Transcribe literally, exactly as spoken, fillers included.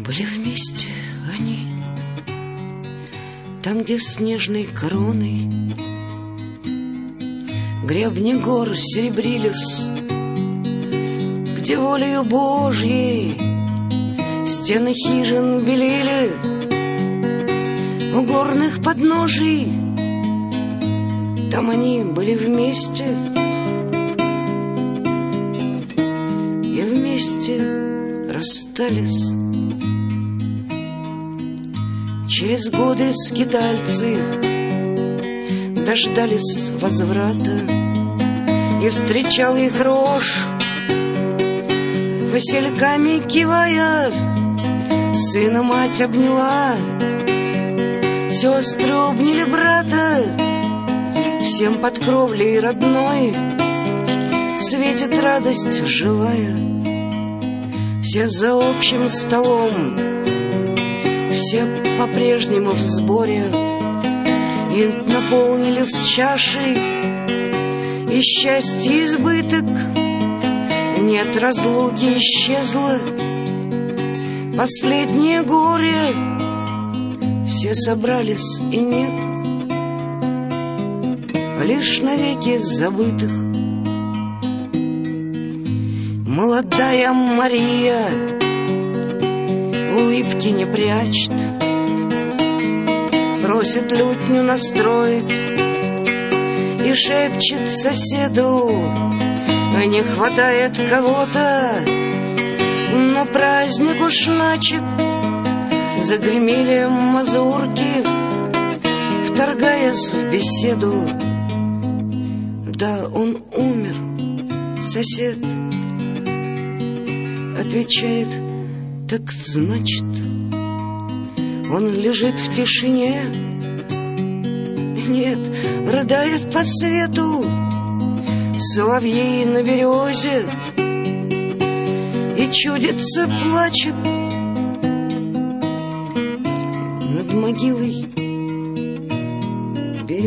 Были вместе они, там, где снежной короной гребни гор серебрились, где волею Божьей стены хижин белели, у горных подножий там они были вместе, и вместе расстались. Через годы скитальцы дождались возврата, и встречал их рожь, васильками кивая. Сына мать обняла, сестры обняли брата. Всем под кровлей родной светит радость живая. Все за общим столом, все по-прежнему в сборе, и наполнились чаши, и счастье избыток. Нет разлуки, исчезло последнее горе. Все собрались, и нет лишь навеки забытых. Молодая Мария улыбки не прячет, просит лютню настроить и шепчет соседу: не хватает кого-то, но праздник уж начат. Загремели мазурки, вторгаясь в беседу. Да, он умер, сосед отвечает: так значит, он лежит в тишине. Нет, рыдает по свету соловей на березе, и чудится плачет над могилой